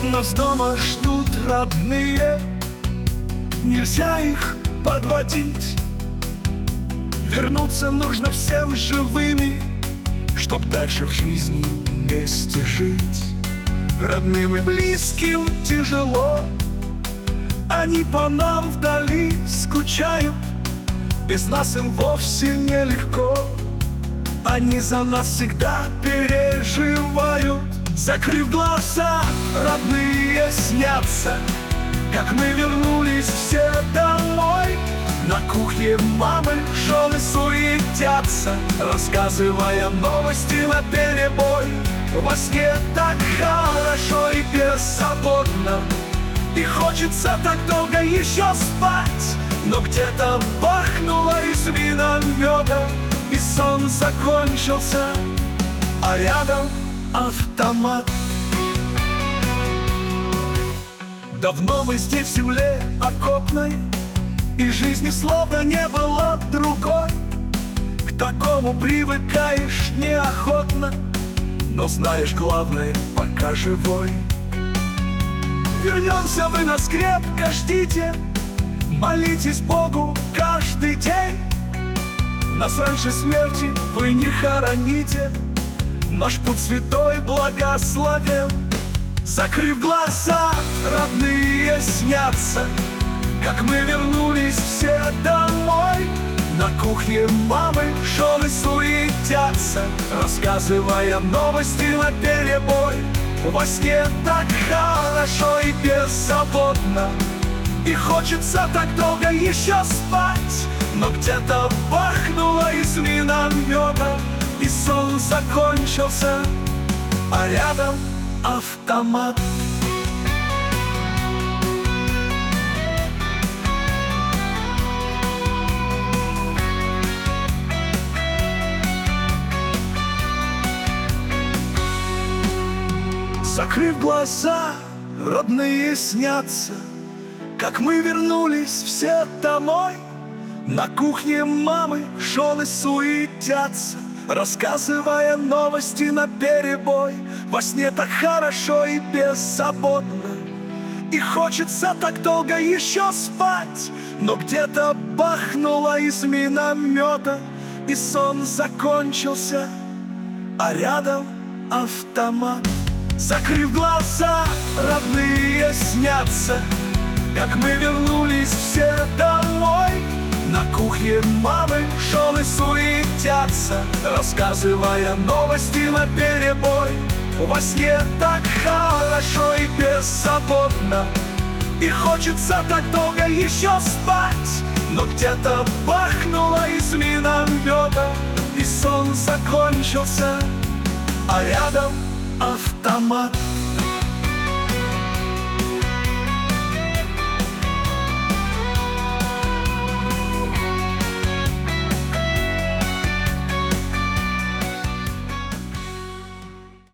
Нас дома ждут родные, нельзя их подводить. Вернуться нужно всем живыми, чтоб дальше в жизни вместе жить. Родным и близким тяжело, они по нам вдали скучают. Без нас им вовсе нелегко, они за нас всегда переживают. Закрыв глаза, родные снятся, как мы вернулись все домой. На кухне мамы жены суетятся, рассказывая новости наперебой. Во сне так хорошо и беззаботно, и хочется так долго еще спать. Но где-то бахнуло из миномета, и сон закончился, а рядом автомат. Давно мы здесь в земле окопной, и жизни словно не было другой. К такому привыкаешь неохотно, но знаешь, главное, пока живой. Вернемся, вы нас крепко ждите, молитесь Богу каждый день. Нас раньше смерти вы не хороните, наш путь святой благословен. Закрыв глаза, родные снятся, как мы вернулись все домой. На кухне мамы жены суетятся, рассказывая новости наперебой. Во сне так хорошо и беззаботно, и хочется так долго еще спать. Но где-то бахнуло из миномета, и сон закончился, а рядом автомат. Закрыв глаза, родные снятся, как мы вернулись все домой. На кухне мамы жены суетятся, рассказывая новости наперебой. Во сне так хорошо и беззаботно, и хочется так долго еще спать. Но где-то бахнуло из миномета, и сон закончился, а рядом автомат. Закрыв глаза, родные снятся, как мы вернулись все домой. На кухне мамы жены суетятся, рассказывая новости наперебой. Во сне так хорошо и беззаботно, и хочется так долго еще спать. Но где-то бахнуло из миномета, и сон закончился, а рядом автомат.